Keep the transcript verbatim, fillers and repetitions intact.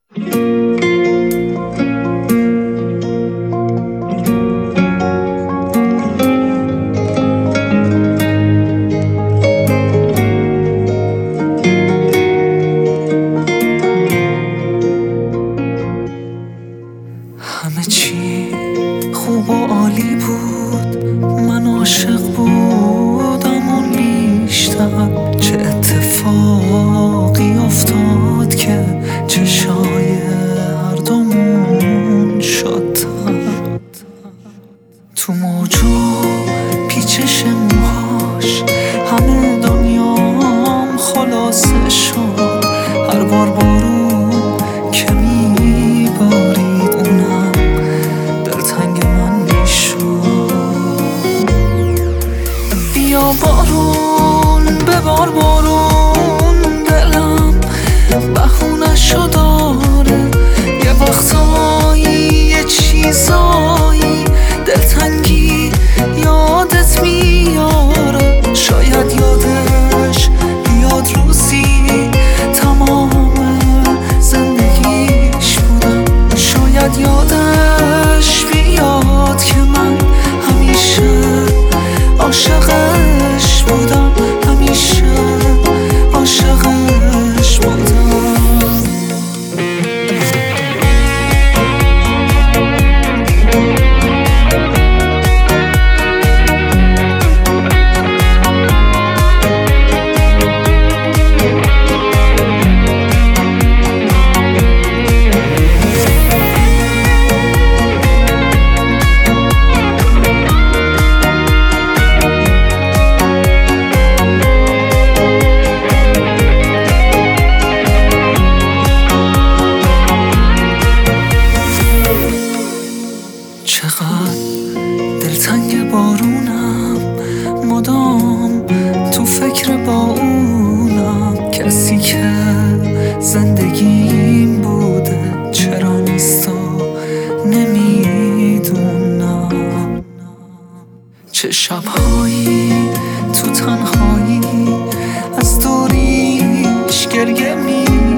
همه چی خوب و عالی بود، من عاشق بودم اون بیشتر. چه اتفاقی افتاد که چشای هر دومون شدتر. تو موجو پیچش موهاش همه دنیام خلاصه شد. هر بار بارون که میبارید اونم دلتنگ من میشد. بیا بارون ببار بارون، دلم بهونه‌شو داره. یه وقتایی یه چیزایی دلتنگی یادت میاره. شاید یادش بیاد روزی تمام زندگیش بودم. شاید یادش بیاد که من همیشه عاشقش بودم، همیشه عاشقش بودم. چقدر دلتنگ بارونم، مدام تو فکر با اونم. کسی که زندگیم بوده چرا نیست و نمیدونم. چه شبهایی تو تنهایی از دوریش گریه می